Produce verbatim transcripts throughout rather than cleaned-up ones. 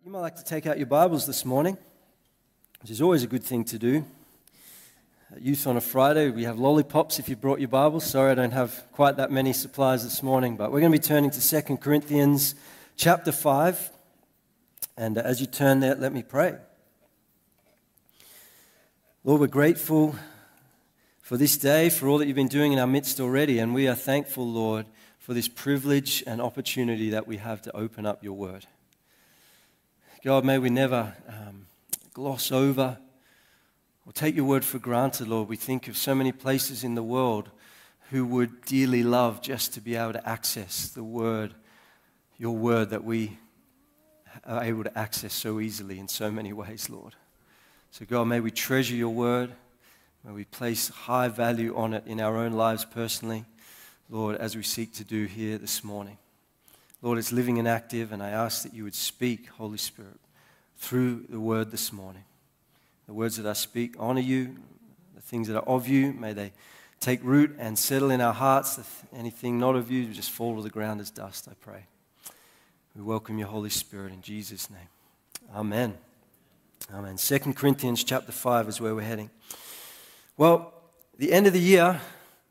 You might like to take out your Bibles this morning, which is always a good thing to do. Youth on a Friday, we have lollipops if you brought your Bibles. Sorry, I don't have quite that many supplies this morning, but we're going to be turning to Second Corinthians chapter five. And as you turn there, let me pray. Lord, we're grateful for this day, for all that you've been doing in our midst already, and we are thankful, Lord, for this privilege and opportunity that we have to open up your word. God, may we never um, gloss over or take your word for granted, Lord. We think of so many places in the world who would dearly love just to be able to access the word, your word that we are able to access so easily in so many ways, Lord. So God, may we treasure your word. May we place high value on it in our own lives personally, Lord, as we seek to do here this morning. Lord, it's living and active, and I ask that you would speak, Holy Spirit, through the word this morning. The words that I speak honor you. The things that are of you, may they take root and settle in our hearts. Anything not of you, just fall to the ground as dust, I pray. We welcome your Holy Spirit in Jesus' name. Amen. Amen. Second Corinthians chapter five is where we're heading. Well, the end of the year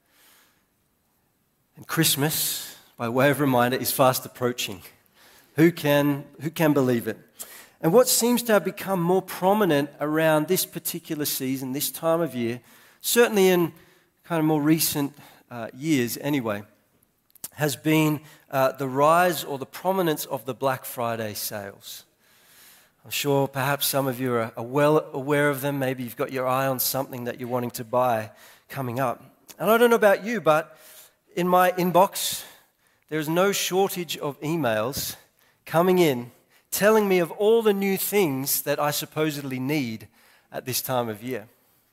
and Christmas, by way of reminder, is fast approaching. Who can, who can believe it? And what seems to have become more prominent around this particular season, this time of year, certainly in kind of more recent uh, years anyway, has been uh, the rise or the prominence of the Black Friday sales. I'm sure perhaps some of you are well aware of them. Maybe you've got your eye on something that you're wanting to buy coming up. And I don't know about you, but in my inbox, there is no shortage of emails coming in telling me of all the new things that I supposedly need at this time of year.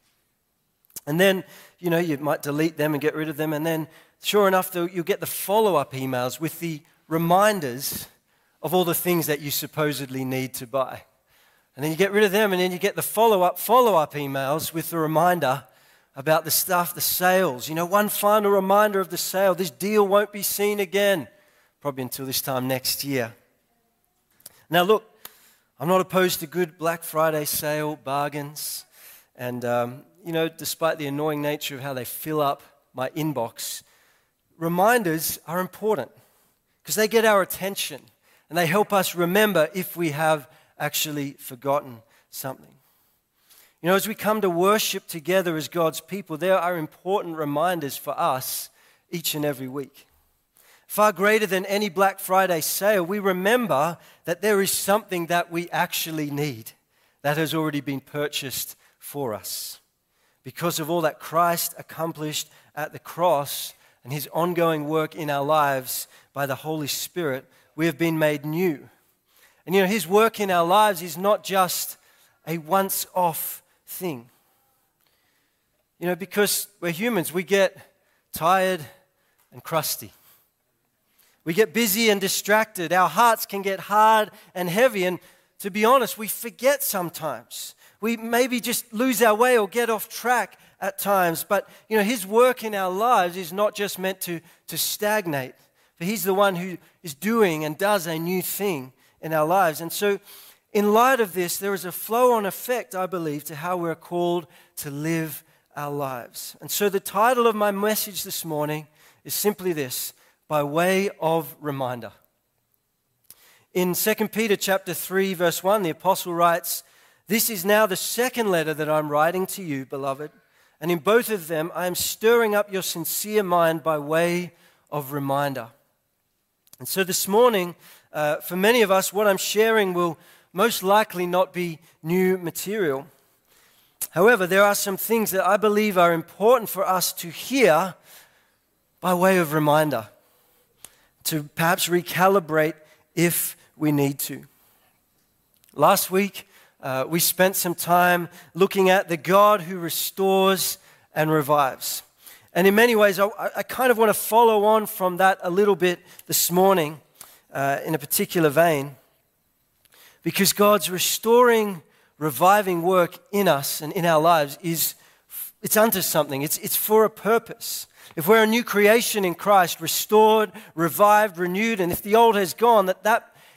And then, you know, you might delete them and get rid of them, and then, sure enough, you'll get the follow-up emails with the reminders of all the things that you supposedly need to buy. And then you get rid of them, and then you get the follow-up, follow-up emails with the reminder about the stuff, the sales. You know, one final reminder of the sale. This deal won't be seen again, probably until this time next year. Now look, I'm not opposed to good Black Friday sale bargains. And, um, you know, despite the annoying nature of how they fill up my inbox, reminders are important because they get our attention and they help us remember if we have actually forgotten something. You know, as we come to worship together as God's people, there are important reminders for us each and every week. Far greater than any Black Friday sale, we remember that there is something that we actually need that has already been purchased for us. Because of all that Christ accomplished at the cross and his ongoing work in our lives by the Holy Spirit, we have been made new. And you know, his work in our lives is not just a once-off thing. You know, because we're humans, we get tired and crusty. We get busy and distracted. Our hearts can get hard and heavy. And to be honest, we forget sometimes. We maybe just lose our way or get off track at times. But, you know, his work in our lives is not just meant to, to stagnate. But he's the one who is doing and does a new thing in our lives. And so, in light of this, there is a flow-on effect, I believe, to how we're called to live our lives. And so the title of my message this morning is simply this: by way of reminder. In Second Peter chapter three, verse one, the apostle writes, "This is now the second letter that I'm writing to you, beloved, and in both of them I am stirring up your sincere mind by way of reminder." And so this morning, uh, for many of us, what I'm sharing will most likely not be new material. However, there are some things that I believe are important for us to hear by way of reminder, to perhaps recalibrate if we need to. Last week, uh, we spent some time looking at the God who restores and revives. And in many ways, I, I kind of want to follow on from that a little bit this morning uh, in a particular vein, because God's restoring, reviving work in us and in our lives is, it's unto something. It's, it's for a purpose. If we're a new creation in Christ, restored, revived, renewed, and if the old has gone, that that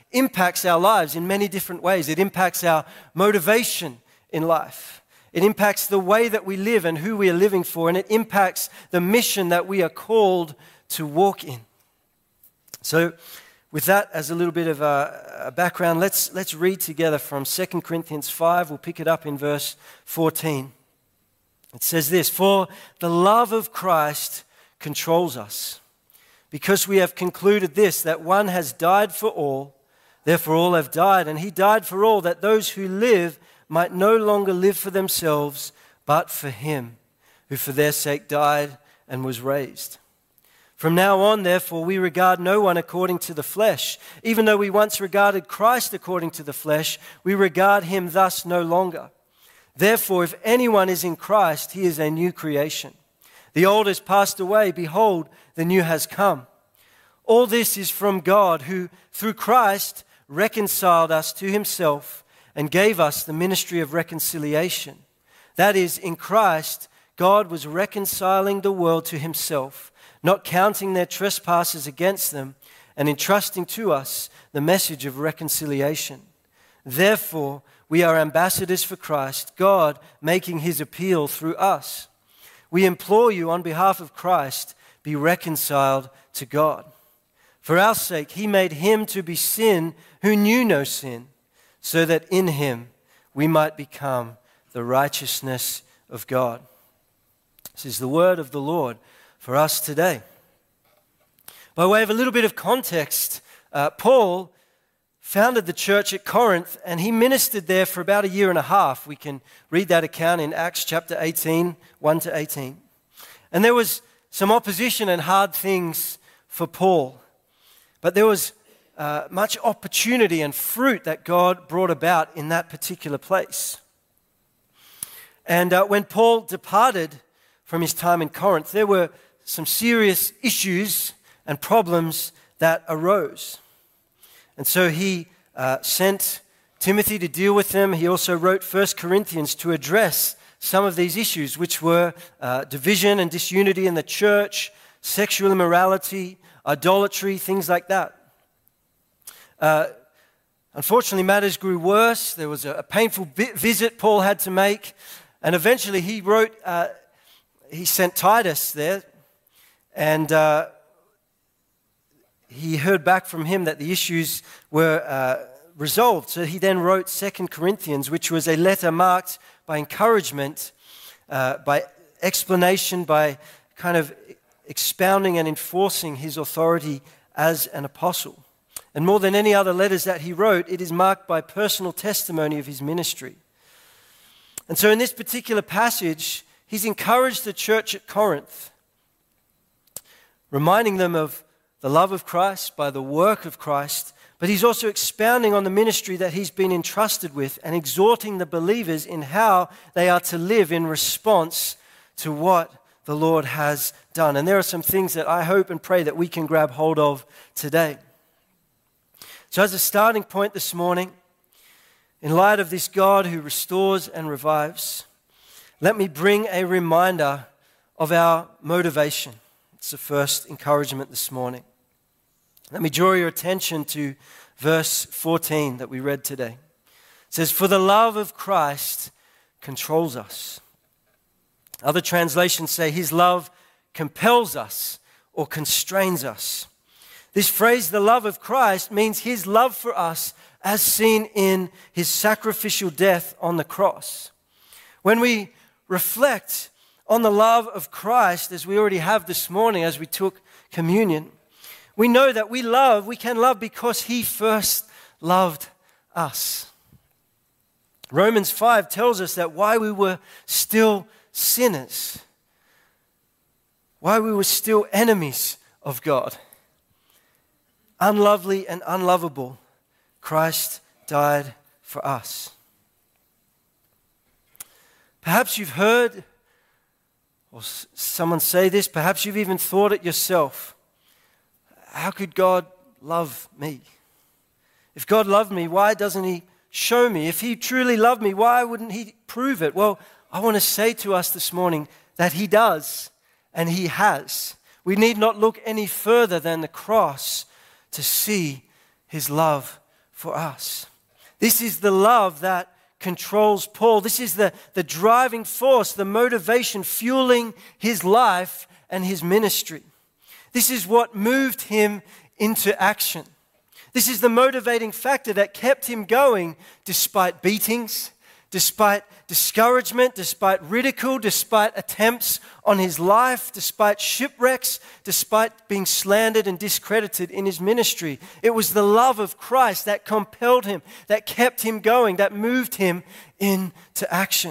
impacts our lives in many different ways. It impacts our motivation in life. It impacts the way that we live and who we are living for, and it impacts the mission that we are called to walk in. So, with that as a little bit of a, a background, let's, let's read together from Second Corinthians five. We'll pick it up in verse fourteen. It says this, "For the love of Christ controls us, because we have concluded this, that one has died for all, therefore all have died, and he died for all, that those who live might no longer live for themselves, but for him, who for their sake died and was raised. From now on, therefore, we regard no one according to the flesh. Even though we once regarded Christ according to the flesh, we regard him thus no longer. Therefore, if anyone is in Christ, he is a new creation. The old has passed away. Behold, the new has come. All this is from God, who through Christ reconciled us to himself and gave us the ministry of reconciliation. That is, in Christ, God was reconciling the world to himself, not counting their trespasses against them, and entrusting to us the message of reconciliation. Therefore, we are ambassadors for Christ, God making his appeal through us. We implore you on behalf of Christ, be reconciled to God. For our sake, he made him to be sin who knew no sin, so that in him we might become the righteousness of God." This is the word of the Lord for us today. By way of a little bit of context, uh, Paul founded the church at Corinth, and he ministered there for about a year and a half. We can read that account in Acts chapter eighteen, one to eighteen. And there was some opposition and hard things for Paul, but there was uh, much opportunity and fruit that God brought about in that particular place. And uh, when Paul departed from his time in Corinth, there were some serious issues and problems that arose. And so he uh, sent Timothy to deal with them. He also wrote First Corinthians to address some of these issues, which were uh, division and disunity in the church, sexual immorality, idolatry, things like that. Uh, unfortunately, matters grew worse. There was a, a painful vi- visit Paul had to make, and eventually he wrote, uh, he sent Titus there, and uh, he heard back from him that the issues were uh, resolved. So he then wrote Second Corinthians, which was a letter marked by encouragement, uh, by explanation, by kind of expounding and enforcing his authority as an apostle. And more than any other letters that he wrote, it is marked by personal testimony of his ministry. And so in this particular passage, he's encouraged the church at Corinth, reminding them of the love of Christ by the work of Christ, but he's also expounding on the ministry that he's been entrusted with and exhorting the believers in how they are to live in response to what the Lord has done. And there are some things that I hope and pray that we can grab hold of today. So as a starting point this morning, in light of this God who restores and revives, let me bring a reminder of our motivation. It's the first encouragement this morning. Let me draw your attention to verse fourteen that we read today. It says, "For the love of Christ controls us." Other translations say, "His love compels us or constrains us." This phrase, the love of Christ, means his love for us as seen in his sacrificial death on the cross. When we reflect on the love of Christ, as we already have this morning as we took communion, we know that we love, we can love because he first loved us. Romans five tells us that while we were still sinners, while we were still enemies of God, unlovely and unlovable, Christ died for us. Perhaps you've heard or someone say this, perhaps you've even thought it yourself. How could God love me? If God loved me, why doesn't he show me? If he truly loved me, why wouldn't he prove it? Well, I want to say to us this morning that he does, and he has. We need not look any further than the cross to see his love for us. This is the love that controls Paul. This is the, the driving force, the motivation fueling his life and his ministry. This is what moved him into action. This is the motivating factor that kept him going despite beatings, despite discouragement, despite ridicule, despite attempts on his life, despite shipwrecks, despite being slandered and discredited in his ministry. It was the love of Christ that compelled him, that kept him going, that moved him into action.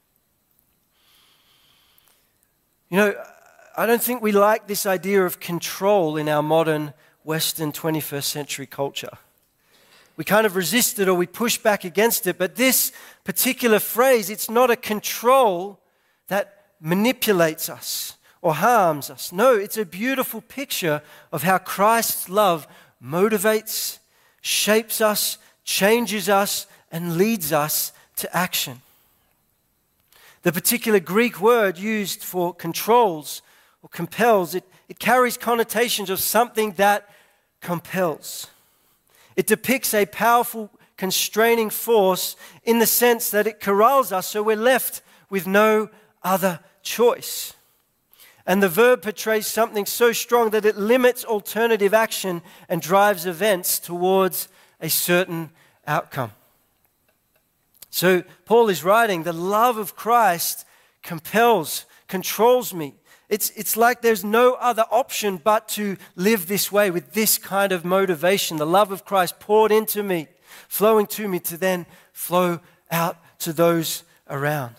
You know, I don't think we like this idea of control in our modern Western twenty-first century culture. We kind of resist it or we push back against it, but this particular phrase, it's not a control that manipulates us or harms us. No, it's a beautiful picture of how Christ's love motivates, shapes us, changes us, and leads us to action. The particular Greek word used for controls or compels, it, it carries connotations of something that compels. It depicts a powerful constraining force in the sense that it corrals us so we're left with no other choice. And the verb portrays something so strong that it limits alternative action and drives events towards a certain outcome. So Paul is writing, the love of Christ compels, controls me. It's, it's like there's no other option but to live this way with this kind of motivation. The love of Christ poured into me, flowing to me to then flow out to those around.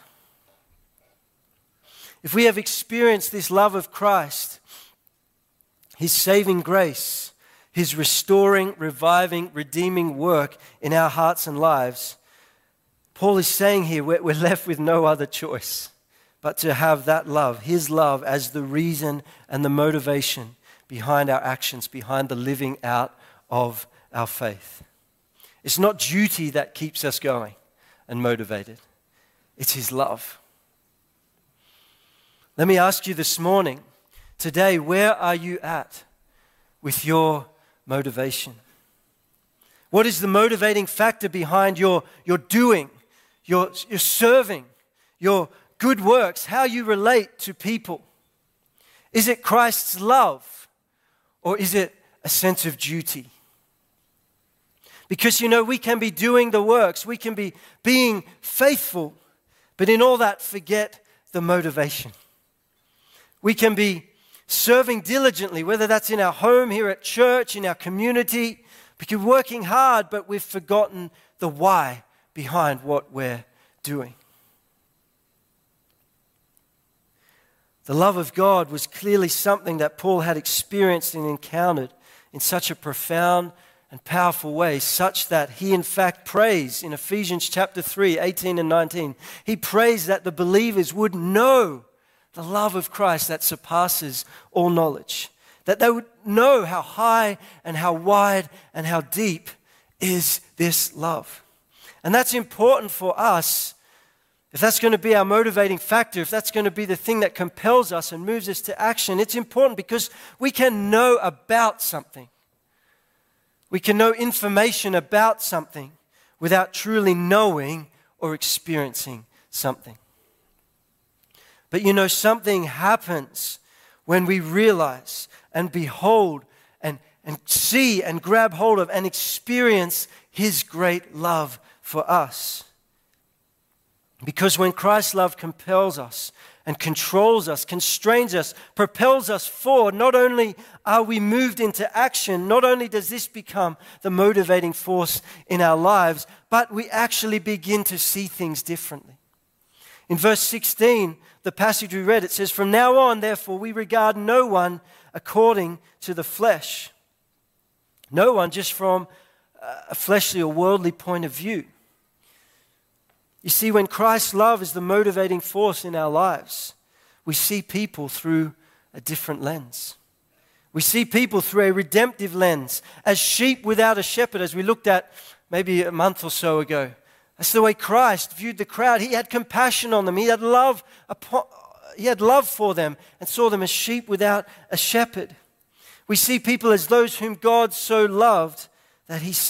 If we have experienced this love of Christ, His saving grace, His restoring, reviving, redeeming work in our hearts and lives, Paul is saying here we're, we're left with no other choice but to have that love, His love, as the reason and the motivation behind our actions, behind the living out of our faith. It's not duty that keeps us going and motivated. It's His love. Let me ask you this morning, today, where are you at with your motivation? What is the motivating factor behind your, your doing, your, your serving, your good works, how you relate to people? Is it Christ's love or is it a sense of duty? Because, you know, we can be doing the works, we can be being faithful, but in all that, forget the motivation. We can be serving diligently, whether that's in our home, here at church, in our community, because we're working hard, but we've forgotten the why behind what we're doing. The love of God was clearly something that Paul had experienced and encountered in such a profound and powerful way, such that he in fact prays in Ephesians chapter three, eighteen and nineteen. He prays that the believers would know the love of Christ that surpasses all knowledge, that they would know how high and how wide and how deep is this love. And that's important for us. If that's going to be our motivating factor, if that's going to be the thing that compels us and moves us to action, it's important because we can know about something. We can know information about something without truly knowing or experiencing something. But you know, something happens when we realize and behold and, and see and grab hold of and experience His great love for us. Because when Christ's love compels us and controls us, constrains us, propels us forward, not only are we moved into action, not only does this become the motivating force in our lives, but we actually begin to see things differently. In verse sixteen, the passage we read, it says, "From now on, therefore, we regard no one according to the flesh." No one just from a fleshly or worldly point of view. You see, when Christ's love is the motivating force in our lives, we see people through a different lens. We see people through a redemptive lens, as sheep without a shepherd, as we looked at maybe a month or so ago. That's the way Christ viewed the crowd. He had compassion on them. He had love upon, he had love for them and saw them as sheep without a shepherd. We see people as those whom God so loved that He sent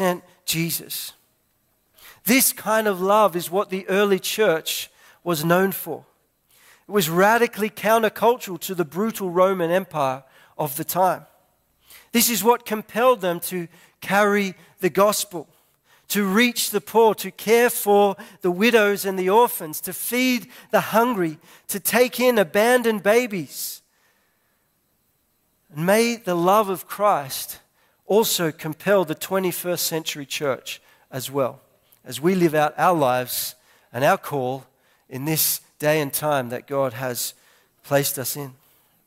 Jesus. This kind of love is what the early church was known for. It was radically countercultural to the brutal Roman Empire of the time. This is what compelled them to carry the gospel, to reach the poor, to care for the widows and the orphans, to feed the hungry, to take in abandoned babies. And may the love of Christ also compel the twenty-first century church as well, as we live out our lives and our call in this day and time that God has placed us in.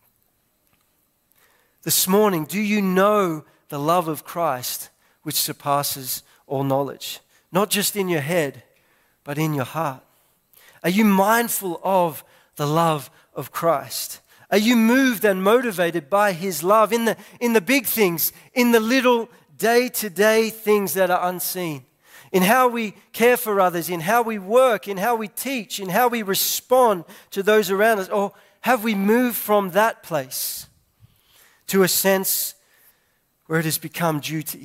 This morning, do you know the love of Christ which surpasses all knowledge? Not just in your head, but in your heart. Are you mindful of the love of Christ? Are you moved and motivated by His love in the, in the big things, in the little day-to-day things that are unseen? In how we care for others, in how we work, in how we teach, in how we respond to those around us? Or have we moved from that place to a sense where it has become duty?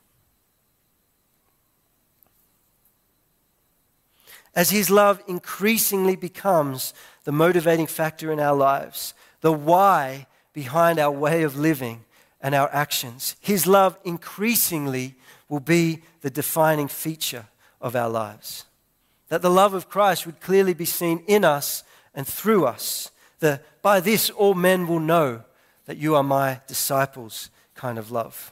As His love increasingly becomes the motivating factor in our lives, the why behind our way of living and our actions, His love increasingly will be the defining feature of our lives. That the love of Christ would clearly be seen in us and through us. The by this all men will know that you are my disciples kind of love.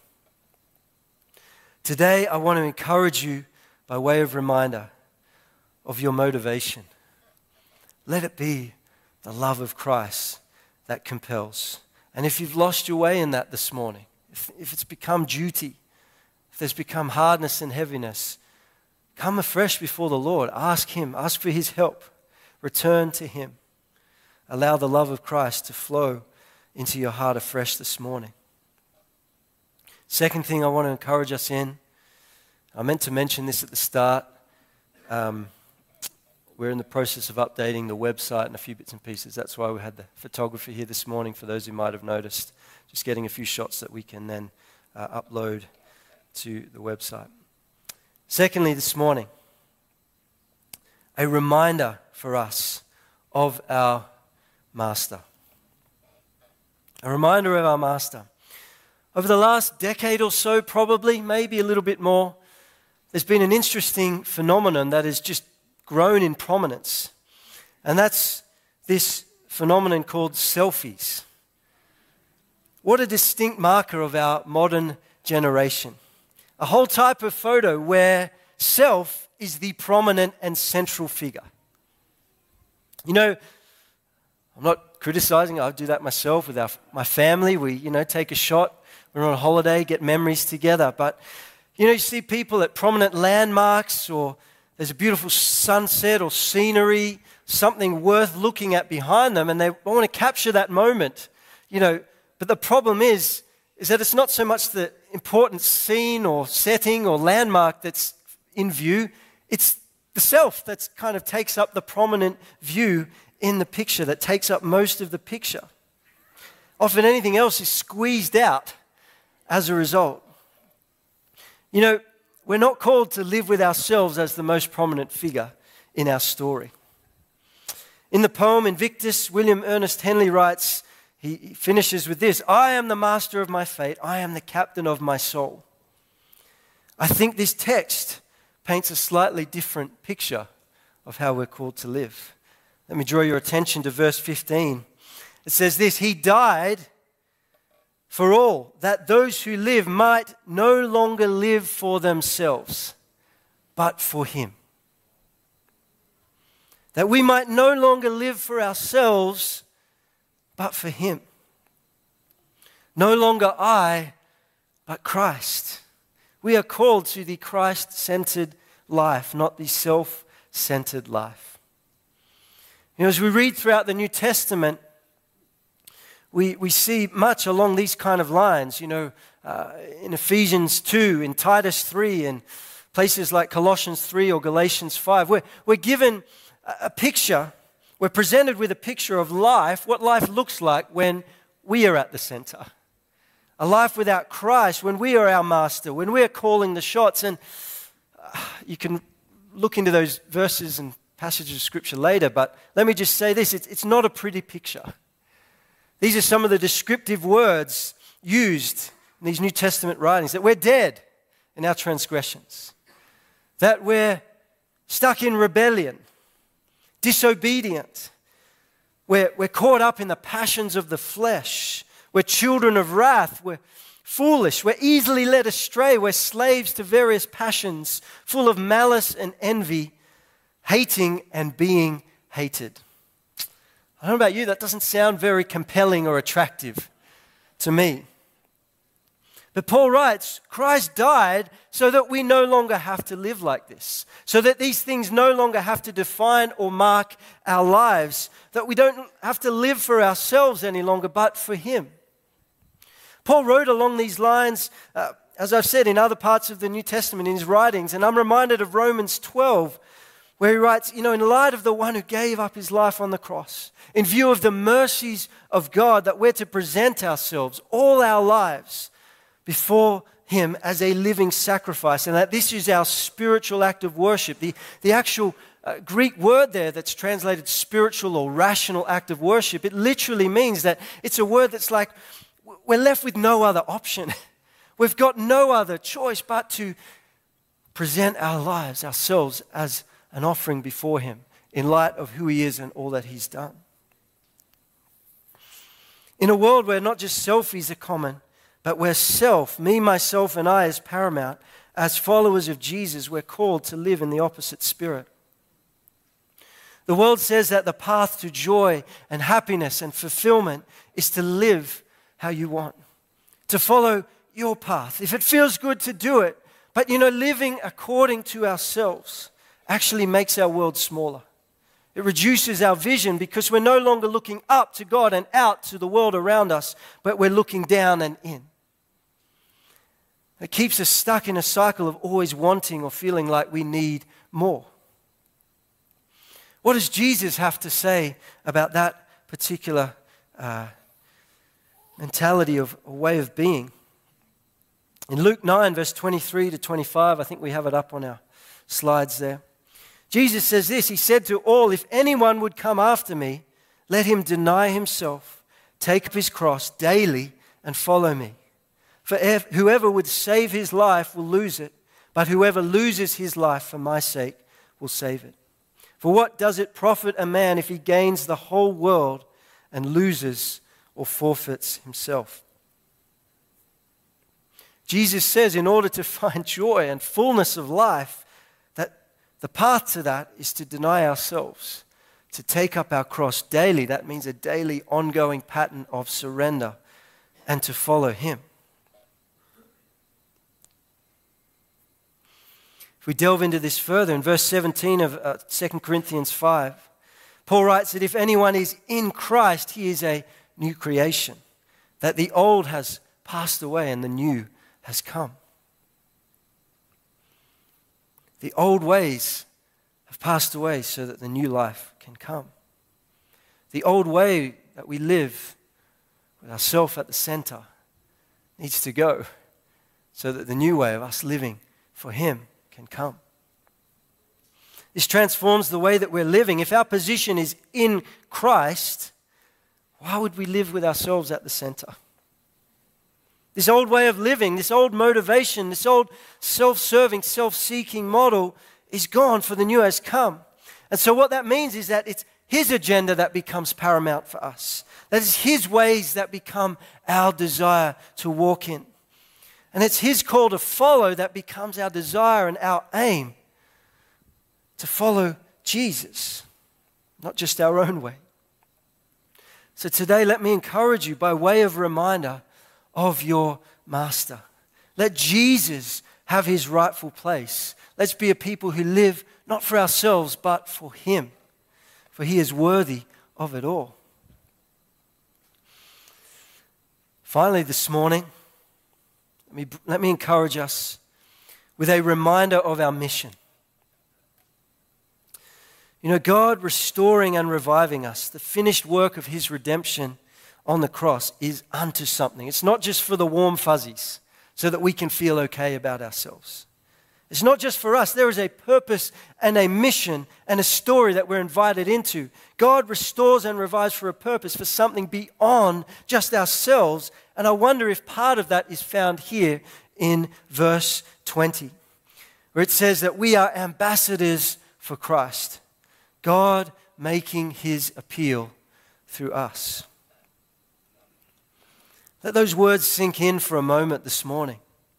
Today I want to encourage you by way of reminder of your motivation. Let it be the love of Christ that compels. And if you've lost your way in that this morning, if, if it's become duty, if there's become hardness and heaviness, come afresh before the Lord. Ask Him. Ask for His help. Return to Him. Allow the love of Christ to flow into your heart afresh this morning. Second thing I want to encourage us in, I meant to mention this at the start. Um, we're in the process of updating the website and a few bits and pieces. That's why we had the photographer here this morning, for those who might have noticed. Just getting a few shots that we can then uh, upload to the website. Secondly, this morning, a reminder for us of our Master. A reminder of our Master. Over the last decade or so, probably, maybe a little bit more, there's been an interesting phenomenon that has just grown in prominence. And that's this phenomenon called selfies. What a distinct marker of our modern generation. A whole type of photo where self is the prominent and central figure. You know, I'm not criticizing, I do that myself with our, my family. We, you know, take a shot, we're on holiday, get memories together. But, you know, you see people at prominent landmarks, or there's a beautiful sunset or scenery, something worth looking at behind them, and they want to capture that moment, you know. But the problem is, is that it's not so much the important scene or setting or landmark that's in view, it's the self that kind of takes up the prominent view in the picture, that takes up most of the picture. Often anything else is squeezed out as a result. You know, we're not called to live with ourselves as the most prominent figure in our story. In the poem Invictus, William Ernest Henley writes, he finishes with this: I am the master of my fate. I am the captain of my soul. I think this text paints a slightly different picture of how we're called to live. Let me draw your attention to verse fifteen. It says this: He died for all, that those who live might no longer live for themselves, but for Him. That we might no longer live for ourselves, but for Him. No longer I, but Christ. We are called to the Christ-centered life, not the self-centered life. You know, as we read throughout the New Testament, we, we see much along these kind of lines. You know, uh, in Ephesians two, in Titus three, and places like Colossians three or Galatians five, we're, we're given a picture, we're presented with a picture of life, what life looks like when we are at the center. A life without Christ, when we are our master, when we are calling the shots. And you can look into those verses and passages of Scripture later, but let me just say this, it's, it's not a pretty picture. These are some of the descriptive words used in these New Testament writings, that we're dead in our transgressions, that we're stuck in rebellion, disobedient, we're, we're caught up in the passions of the flesh, we're children of wrath, we're foolish, we're easily led astray, we're slaves to various passions, full of malice and envy, hating and being hated. I don't know about you, that doesn't sound very compelling or attractive to me. But Paul writes, Christ died so that we no longer have to live like this, so that these things no longer have to define or mark our lives, that we don't have to live for ourselves any longer, but for Him. Paul wrote along these lines, uh, as I've said, in other parts of the New Testament in his writings, and I'm reminded of Romans twelve, where he writes, you know, in light of the one who gave up his life on the cross, in view of the mercies of God, that we're to present ourselves, all our lives, before Him as a living sacrifice, and that this is our spiritual act of worship. The, the actual uh, Greek word there that's translated spiritual or rational act of worship, it literally means that it's a word that's like, we're left with no other option. We've got no other choice but to present our lives, ourselves, as an offering before Him in light of who He is and all that He's done. In a world where not just selfies are common, but where self, me, myself, and I is paramount, as followers of Jesus, we're called to live in the opposite spirit. The world says that the path to joy and happiness and fulfillment is to live how you want, to follow your path. If it feels good to do it, but you know, living according to ourselves actually makes our world smaller. It reduces our vision because we're no longer looking up to God and out to the world around us, but we're looking down and in. It keeps us stuck in a cycle of always wanting or feeling like we need more. What does Jesus have to say about that particular uh, mentality of a way of being? In Luke nine, verse twenty-three to twenty-five, I think we have it up on our slides there. Jesus says this, He said to all, if anyone would come after me, let him deny himself, take up his cross daily and follow me. For if, whoever would save his life will lose it, but whoever loses his life for my sake will save it. For what does it profit a man if he gains the whole world and loses or forfeits himself? Jesus says in order to find joy and fullness of life, that the path to that is to deny ourselves, to take up our cross daily. That means a daily ongoing pattern of surrender and to follow Him. If we delve into this further, in verse seventeen of uh, Second Corinthians five, Paul writes that if anyone is in Christ, he is a new creation, that the old has passed away and the new has come. The old ways have passed away so that the new life can come. The old way that we live with ourselves at the center needs to go so that the new way of us living for Him can come. This transforms the way that we're living. If our position is in Christ, why would we live with ourselves at the center? This old way of living, this old motivation, this old self-serving, self-seeking model is gone, for the new has come. And so what that means is that it's His agenda that becomes paramount for us. That is His ways that become our desire to walk in. And it's His call to follow that becomes our desire and our aim to follow Jesus, not just our own way. So today, let me encourage you by way of reminder of your Master. Let Jesus have His rightful place. Let's be a people who live not for ourselves, but for Him, for He is worthy of it all. Finally, this morning, let me, let me encourage us with a reminder of our mission. You know, God restoring and reviving us, the finished work of His redemption on the cross is unto something. It's not just for the warm fuzzies so that we can feel okay about ourselves. It's not just for us. There is a purpose and a mission and a story that we're invited into. God restores and revives for a purpose, for something beyond just ourselves. And I wonder if part of that is found here in verse twenty, where it says that we are ambassadors for Christ, God making his appeal through us. Let those words sink in for a moment this morning.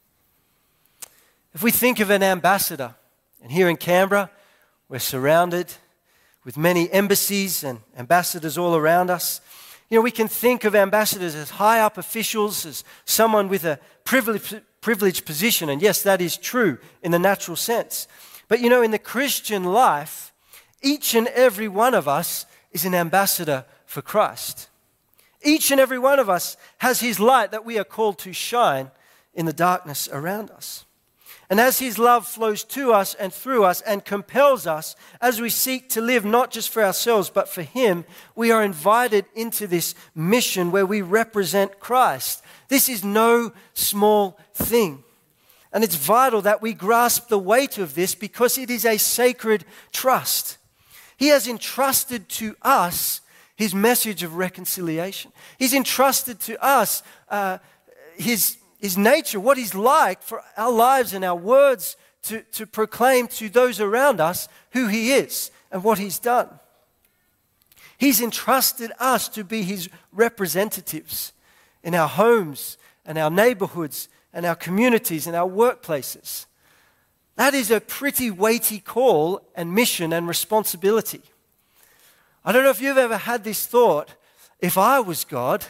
If we think of an ambassador, and here in Canberra, we're surrounded with many embassies and ambassadors all around us. You know, we can think of ambassadors as high up officials, as someone with a privileged, privileged position. And yes, that is true in the natural sense. But you know, in the Christian life, each and every one of us is an ambassador for Christ. Each and every one of us has his light that we are called to shine in the darkness around us. And as his love flows to us and through us and compels us as we seek to live not just for ourselves but for him, we are invited into this mission where we represent Christ. This is no small thing. And it's vital that we grasp the weight of this because it is a sacred trust. He has entrusted to us his message of reconciliation. He's entrusted to us uh, his His nature, what he's like for our lives and our words to, to proclaim to those around us who he is and what he's done. He's entrusted us to be his representatives in our homes and our neighborhoods and our communities and our workplaces. That is a pretty weighty call and mission and responsibility. I don't know if you've ever had this thought, if I was God,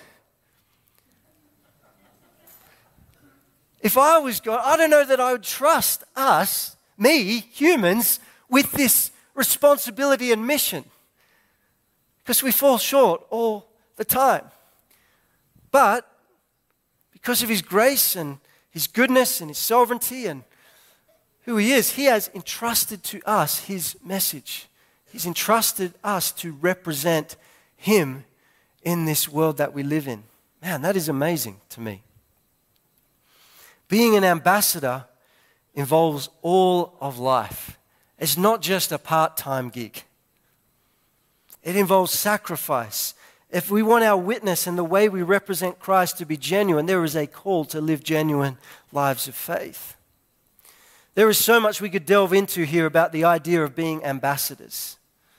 If I was God, I don't know that I would trust us, me, humans, with this responsibility and mission. Because we fall short all the time. But because of his grace and his goodness and his sovereignty and who he is, he has entrusted to us his message. He's entrusted us to represent him in this world that we live in. Man, that is amazing to me. Being an ambassador involves all of life. It's not just a part-time gig. It involves sacrifice. If we want our witness and the way we represent Christ to be genuine, there is a call to live genuine lives of faith. There is so much we could delve into here about the idea of being ambassadors.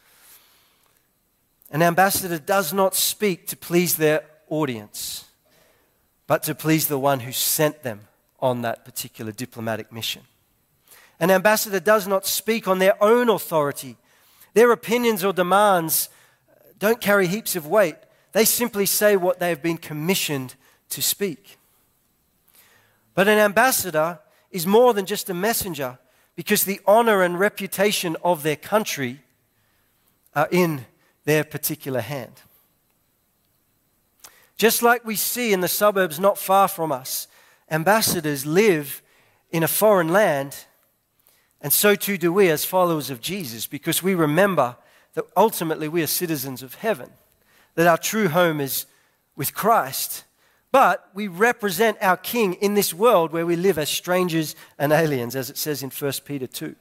An ambassador does not speak to please their audience, but to please the one who sent them on that particular diplomatic mission. An ambassador does not speak on their own authority. Their opinions or demands don't carry heaps of weight. They simply say what they have been commissioned to speak. But an ambassador is more than just a messenger, because the honor and reputation of their country are in their particular hand. Just like we see in the suburbs not far from us, ambassadors live in a foreign land, and so too do we as followers of Jesus, because we remember that ultimately we are citizens of heaven, that our true home is with Christ, but we represent our King in this world where we live as strangers and aliens, as it says in First Peter two.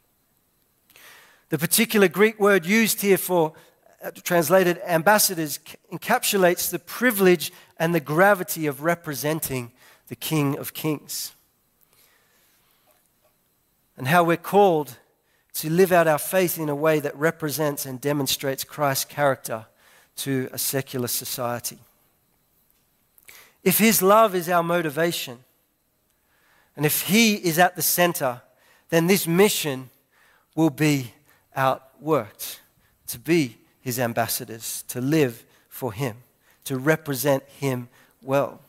The particular Greek word used here for uh, translated ambassadors encapsulates the privilege and the gravity of representing the King of Kings, and how we're called to live out our faith in a way that represents and demonstrates Christ's character to a secular society. If his love is our motivation, and if he is at the center, then this mission will be outworked, to be his ambassadors, to live for him, to represent him well.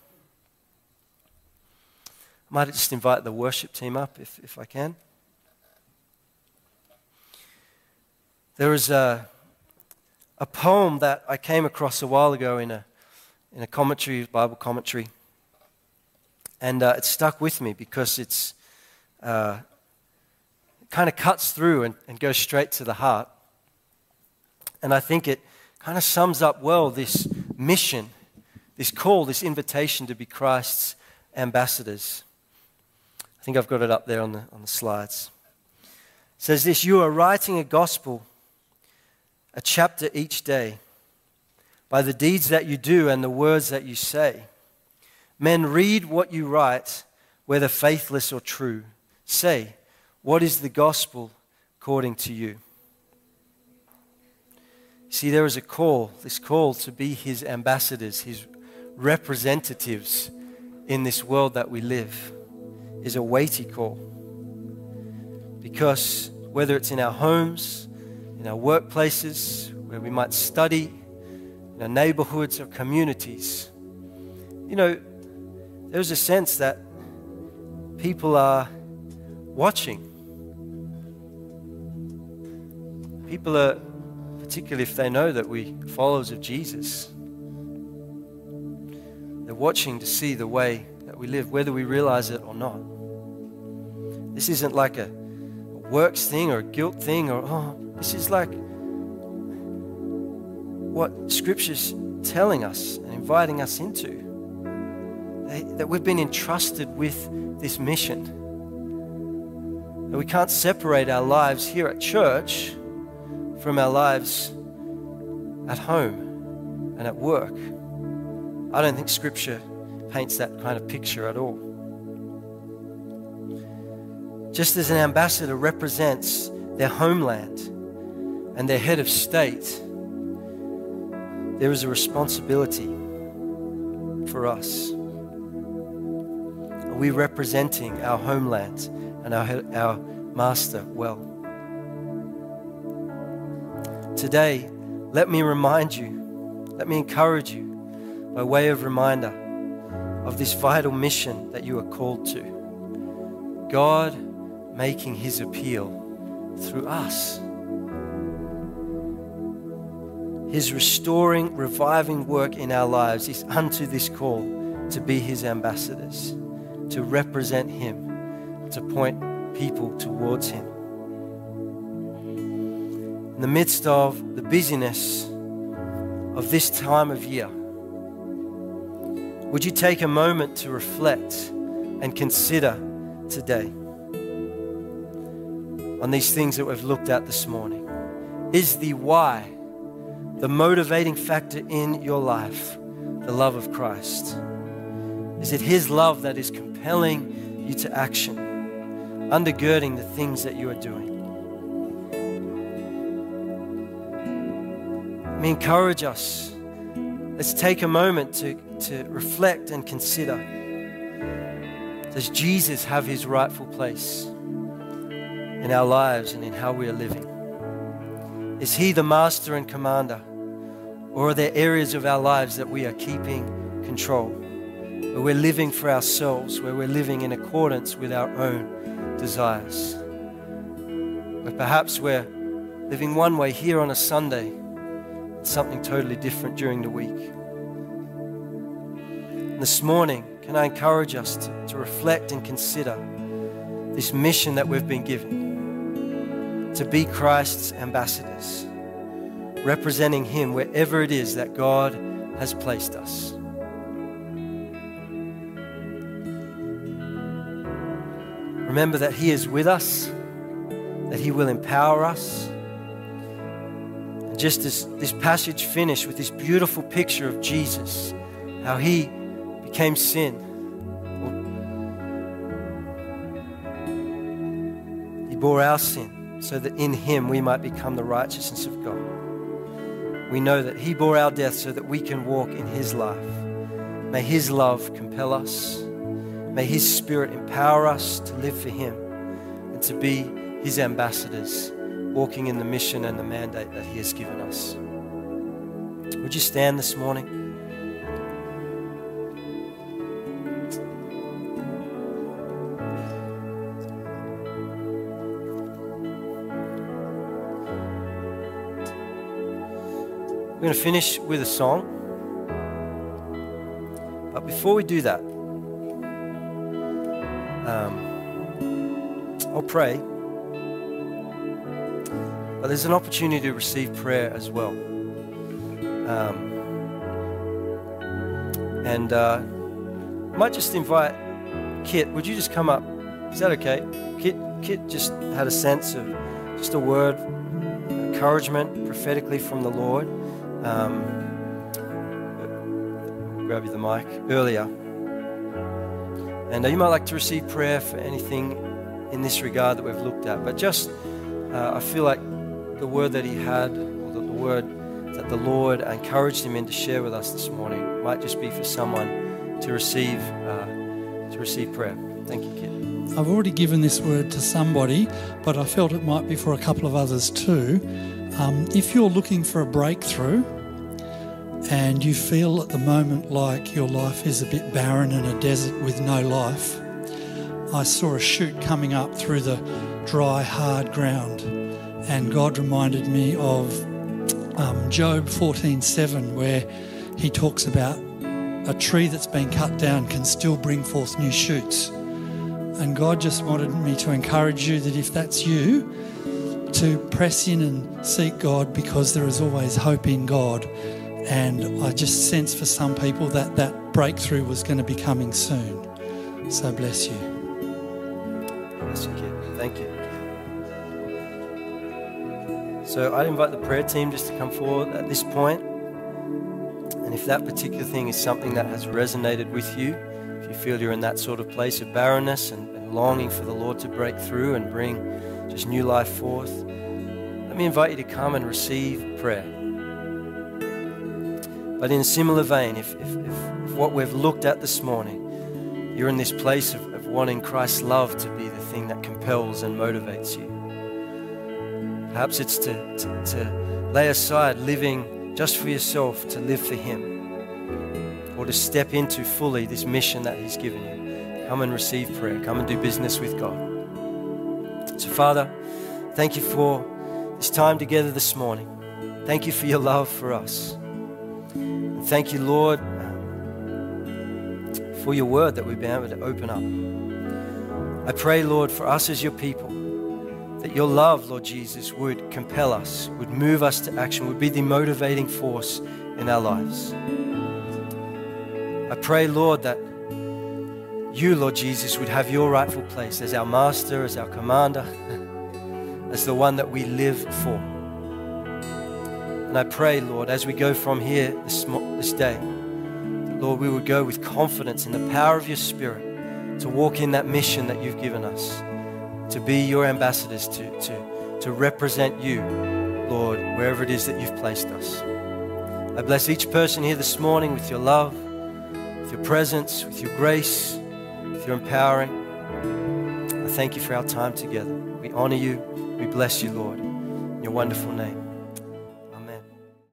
I might just invite the worship team up if, if I can. There was a, a poem that I came across a while ago in a, in a commentary, Bible commentary. And uh, it stuck with me because it's uh, it kind of cuts through and, and goes straight to the heart. And I think it kind of sums up well this mission, this call, this invitation to be Christ's ambassadors. I think I've got it up there on the, on the slides. It says this: you are writing a gospel, a chapter each day, by the deeds that you do and the words that you say. Men read what you write, whether faithless or true. Say, what is the gospel according to you? See, there is a call, this call to be his ambassadors, his representatives in this world that we live is a weighty call. Because whether it's in our homes, in our workplaces, where we might study, in our neighborhoods or communities, you know, there's a sense that people are watching. People are, particularly if they know that we're followers of Jesus, they're watching to see the way that we live, whether we realize it or not. This isn't like a works thing or a guilt thing, or, oh, this is like what Scripture's telling us and inviting us into. They, that we've been entrusted with this mission. That we can't separate our lives here at church from our lives at home and at work. I don't think Scripture paints that kind of picture at all. Just as an ambassador represents their homeland and their head of state, there is a responsibility for us. Are we representing our homeland and our, our master well? Today, let me remind you, let me encourage you by way of reminder of this vital mission that you are called to. God making his appeal through us. His restoring, reviving work in our lives is unto this call to be his ambassadors, to represent him, to point people towards him. In the midst of the busyness of this time of year, would you take a moment to reflect and consider today on these things that we've looked at this morning? Is the why, the motivating factor in your life, the love of Christ? Is it his love that is compelling you to action, undergirding the things that you are doing? Let me encourage us. Let's take a moment to, to reflect and consider. Does Jesus have his rightful place in our lives and in how we are living? Is he the master and commander? Or are there areas of our lives that we are keeping control? Where we're living for ourselves, where we're living in accordance with our own desires? Where perhaps we're living one way here on a Sunday, something totally different during the week. And this morning, can I encourage us to, to reflect and consider this mission that we've been given, to be Christ's ambassadors, representing him wherever it is that God has placed us. Remember that he is with us, that he will empower us. Just as this passage finished with this beautiful picture of Jesus, how he became sin. He bore our sin so that in him we might become the righteousness of God. We know that he bore our death so that we can walk in his life. May his love compel us. May his Spirit empower us to live for him and to be his ambassadors, walking in the mission and the mandate that he has given us. Would you stand this morning? We're going to finish with a song. But before we do that, um, I'll pray. But there's an opportunity to receive prayer as well. Um, and uh, I might just invite Kit, would you just come up Is that okay? Kit, Kit just had a sense of just a word, encouragement prophetically from the Lord. Um, I'll grab you the mic earlier. And uh, you might like to receive prayer for anything in this regard that we've looked at. But just, uh, I feel like the word that he had, or the, the word that the Lord encouraged him in to share with us this morning, might just be for someone to receive, uh, to receive prayer. Thank you, Kit. I've already given this word to somebody, but I felt it might be for a couple of others too. Um, if you're looking for a breakthrough and you feel at the moment like your life is a bit barren in a desert with no life, I saw a shoot coming up through the dry, hard ground, and God reminded me of um, Job fourteen seven, where he talks about a tree that's been cut down can still bring forth new shoots. And God just wanted me to encourage you that if that's you, to press in and seek God, because there is always hope in God. And I just sense for some people that that breakthrough was going to be coming soon. So bless you. Bless you, kid. Thank you. So I'd invite the prayer team just to come forward at this point. And if that particular thing is something that has resonated with you, if you feel you're in that sort of place of barrenness and, and longing for the Lord to break through and bring just new life forth, let me invite you to come and receive prayer. But in a similar vein, if, if, if, if what we've looked at this morning, you're in this place of, of wanting Christ's love to be the thing that compels and motivates you. Perhaps it's to, to, to lay aside living just for yourself, to live for Him, or to step into fully this mission that He's given you. Come and receive prayer. Come and do business with God. So Father, thank you for this time together this morning. Thank you for your love for us. And thank you, Lord, for your word that we've been able to open up. I pray, Lord, for us as your people, that your love, Lord Jesus, would compel us, would move us to action, would be the motivating force in our lives. I pray, Lord, that you, Lord Jesus, would have your rightful place as our master, as our commander, as the one that we live for. And I pray, Lord, as we go from here this, this day, that, Lord, we would go with confidence in the power of your Spirit to walk in that mission that you've given us, to be your ambassadors, to, to, to represent you, Lord, wherever it is that you've placed us. I bless each person here this morning with your love, with your presence, with your grace, with your empowering. I thank you for our time together. We honor you. We bless you, Lord, in your wonderful name.